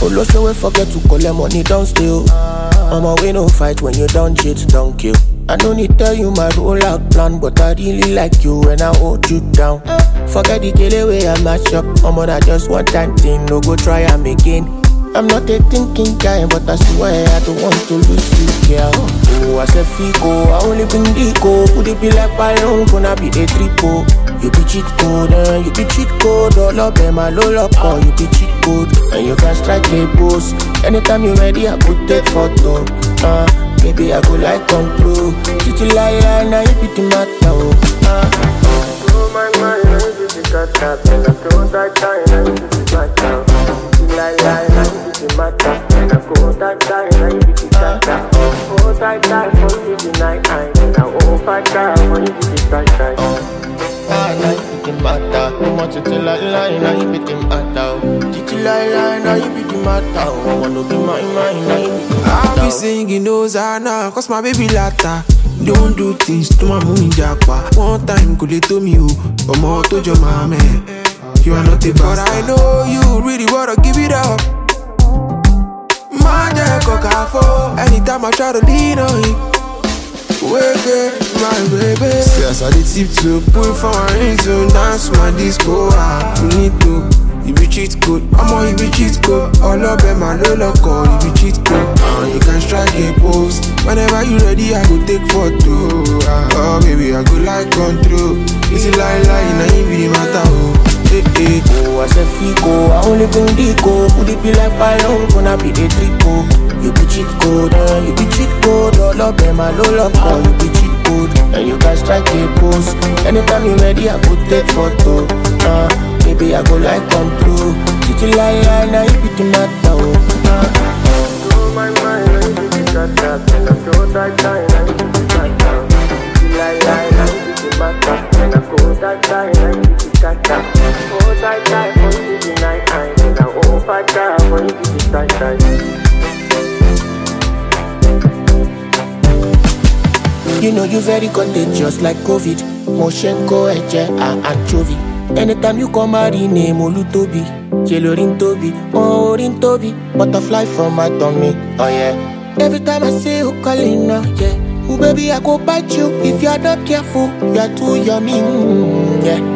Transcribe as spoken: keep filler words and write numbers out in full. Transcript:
Oloso we forget to collect money, don't steal. I'm a way no fight when you don't cheat, don't kill. I don't need tell you my rollout plan, but I really like you when I hold you down. Forget the kill way I mash up. I'm on just one time thing, no go try am again. I'm not a thinking guy, but I swear I don't want to lose you, girl. Oh, I said Fico, I only bring Dico. Could it be like Byron, gonna be a triple? You be cheat code, uh, you be cheat code. All up in my low lock, or you be cheat code. And you can strike a pose. Anytime you ready, I could take photo. Uh, baby, I go like control. Titi lie lie, now you be the matter. Uh, oh my mind, now you be the cat. And I don't die, die, now you be the matter. Titi lie lie, now you be the matter. And I go die, die, now you be the cat. Oh, die, die, for you the night time. And I oh, fight die, for you be the night time. Ah, now you be the matter. No more titi lie lie, now you be the matter. Titi lie lie, now you be the matter. Oh, wanna be my mind, now you be the matter. I'll be singing those are now, cause my baby latta. Don't do things to my moon japa. One time could they to me you, or more to your mama. You are not a but I know you really wanna give it up. My coca for anytime I try to lean on it. Wake up, my baby. See as I did tip to put for my ring to dance my disco. Ah, you need to. You be cheat code, I'm on you be cheat code. All up in my low call, you be cheat code. Uh, you can strike a pose. Whenever you ready, I go take photo. Uh, oh baby, I go like control. Is it lie lie, now you be the matter. Oh, hey, hey. Oh, I said Fico, I only bring Dico. Could it be like Byron, gonna be the triple? You be cheat code, uh, you be cheat code. All up in my low call, you be cheat code. And you can strike a pose. Anytime you ready, I go take photo. Uh, Baby, I go like control. Titi lie lie, now you be the matter. Oh, my mind, now you be the matter. And I go die die, now you be the matter. Titi lie lie, now you be the matter. And I go die die, now you be the matter. Oh, die die, for you be the night time. And I oh, fight die, for you be the night time. You know you very contagious like COVID. Moshenko, Eche, and Anchovy. Anytime you come out in name Olutobi, Jelorin Tobi, oh Orin Tobi, butterfly from my tummy, oh yeah. Every time I see you calling now, yeah. Oh baby, I go bite you if you are not careful. You are too yummy, mm, yeah.